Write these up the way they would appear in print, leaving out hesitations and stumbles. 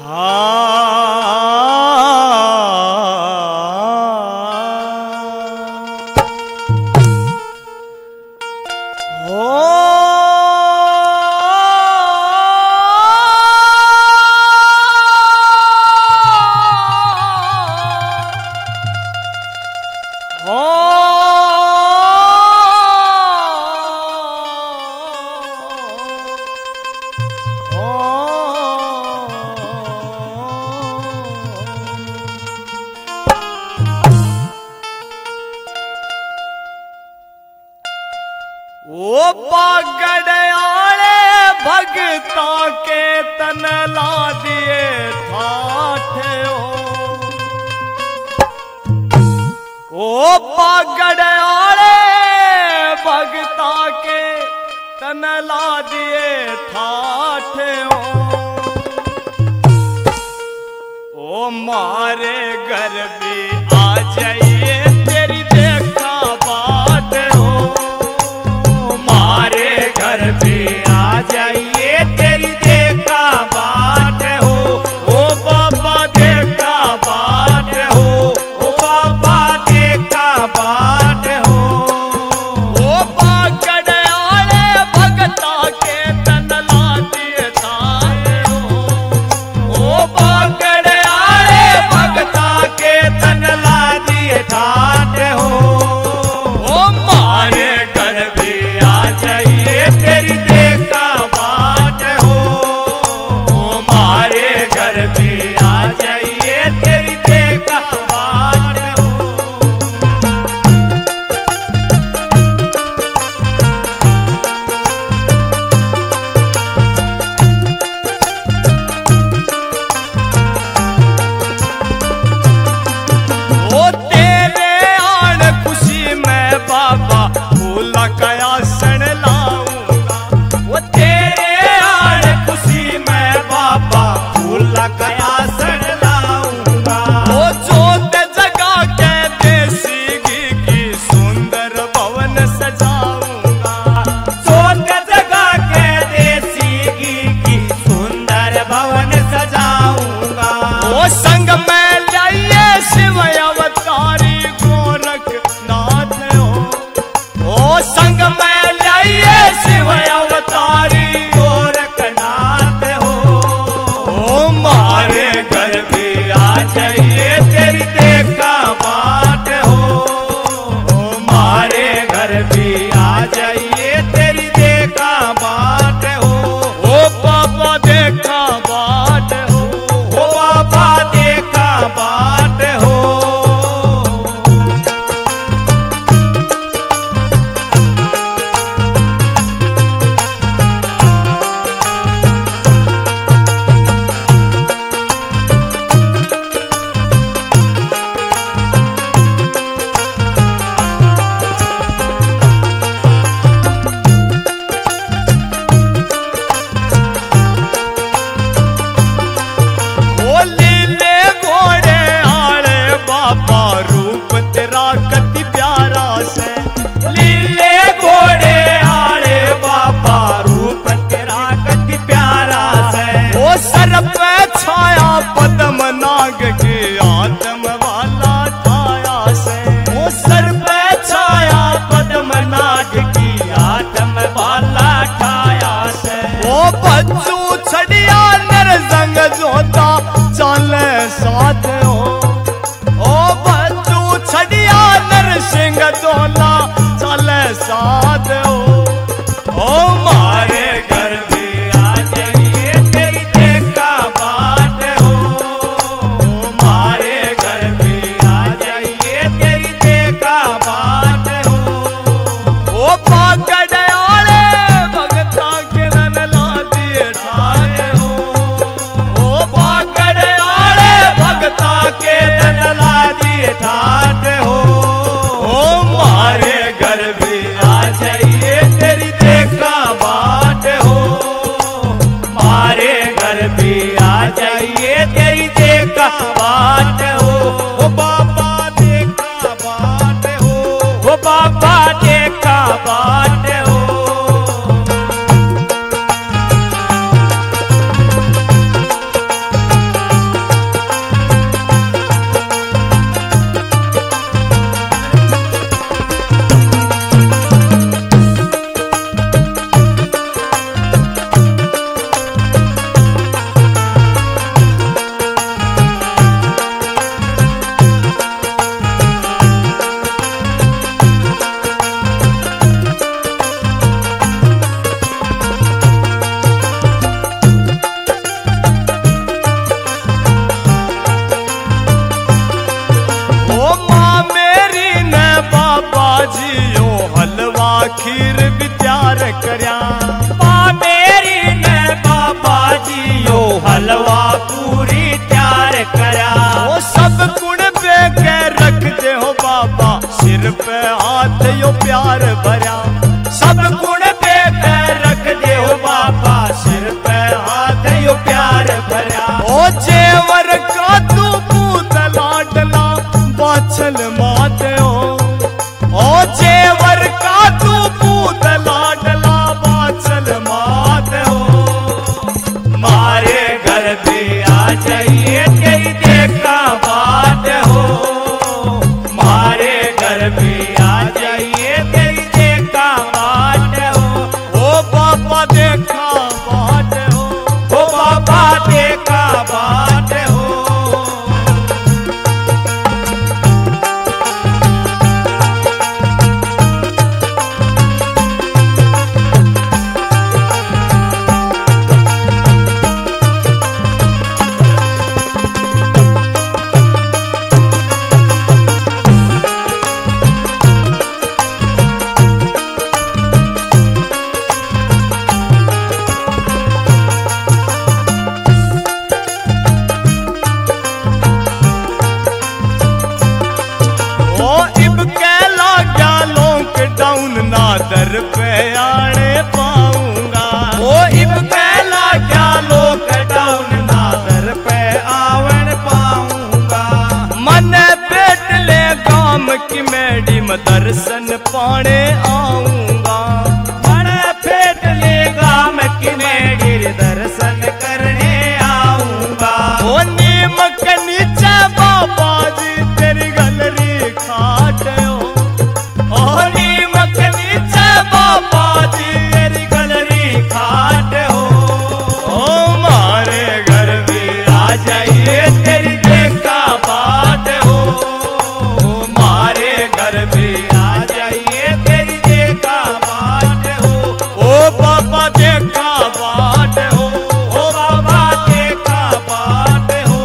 ओ पागड़ियाले भगता के तन ला दिए ठाठे ओ पागड़ियाले भगता के तन ला दिए ठाठे ओ मारे घर भी आ जाइए तेरी देखा बात हो, मारे घर भी आ जाइए तेरी देखा बात हो। ओ बाबा देखा बात हो, ओ बाबा देखा बात हो। ओ पागड़ियाले भगता के तन ला दिए ठाठे हो, ओ पागड़ियाले भगता के तन ला दिए ठाठे हो। ओ मारे घर भी आ जाइए तेरी देखा बात हो, ओ मारे घर भी आ जाइए तेरी देखा बात हो। ओ तेरे आन खुशी में बाबा फूला कया सण लाऊंगा, वो तेरे आन खुशी में बाबा फूला कया सण लाऊंगा। वो जोत जगा के देसी घी की सुंदर भवन सजाऊंगा, जोत जगा के देसी घी की सुंदर भवन सजाऊंगा। वो संग में लाइए शिव अवतारी गोरखनाथ हो, ओ संग में लाइए शिव अवतारी गोरखनाथ हो। ओ मारे घर भी आ जाइए तेरी देखा बात हो, ओ मारे घर भी आ जाइए तेरी देखा बात हो। ओ बाबा देखा बात हो, ओ बाबा देखा बात हो। ओ लीले घोड़े आले बाबा रूप तेरा कति प्यारा से, लीले घोड़े आले बाबा रूप तेरा कति प्यारा से। ओ सर पे छाया पद्म नाग की आत्म वाला छाया से, ओ सर पे छाया पद्म नाग की आत्म वाला छाया से। ओ बच्चू छड़िया नरसंग जोता चले साथ हो, ओ बच्चू छड़िया नरसिंह जोला चले साथ हो। ओ मारे घर भी आ जाइए तेरी देखा बात हो, ओ मारे घर भी आ जाइए तेरी देखा बात हो। ओ पागड़ियाले भगता के तन ला दिए ठाठे हो, ओ पागड़ियाले भगता के तन ला दिए ठाठे हो। ओ मारे घर भी आ जाइए तेरी देखा बात हो, मारे घर भी आ जाइए तेरी देखा बात हो। ओ बाबा देखा बात हो, ओ बाबा देखा बात हो। यो प्यार भरा, सब गुण देकर रख दे हो बाबा सिर पे हाथ यो प्यार भरा। ओ जेवर का तू पूत लाडला बाछल मात हो, ओ जेवर का तू पूत लाडला बाछल मात हो। मारे घर पे आ जाइए तेरी देखा बात हो, मारे घर पे आ जाइए तेरी देखा बात हो। ओ बाबा देखा बात हो, ओ बाबा देखा बात हो। दर पे आने पाऊंगा, ओ इब पहला क्या लॉकडाउन ना दर पे आवन पाऊंगा। मन पेट ले गाम की मेडी में दर्शन पाने आऊंगा, मन पेट ले गाम की मेडी दर्शन करने आऊंगा। ओ नीमक नीचे बाबा जी तेरी गलरी खाट हो, ओ नीमक नीचे बाबा जी तेरी गलरी खाट हो। ओ मारे घर भी आ जाइए तेरी देखा बात हो, ओ मारे घर भी आ जाइए तेरी देखा बात हो। ओ बाबा देखा बात हो, ओ बाबा देखा बात हो।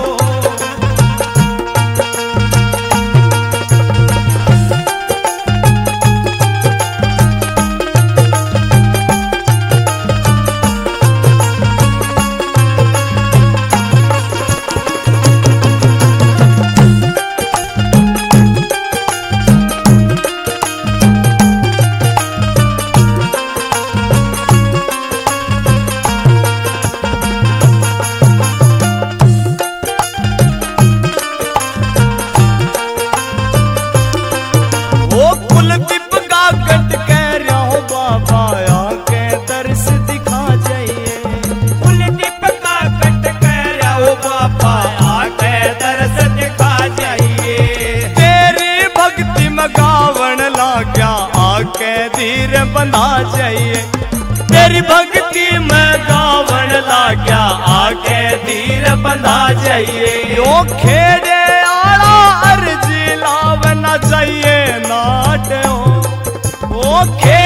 धीर बंधा जाइए तेरी भक्ति में गावन लाग्या, आके धीर बंधा जाइए। यो खेड़े आला अर्जी लावना चाहिए नाट हो, ओ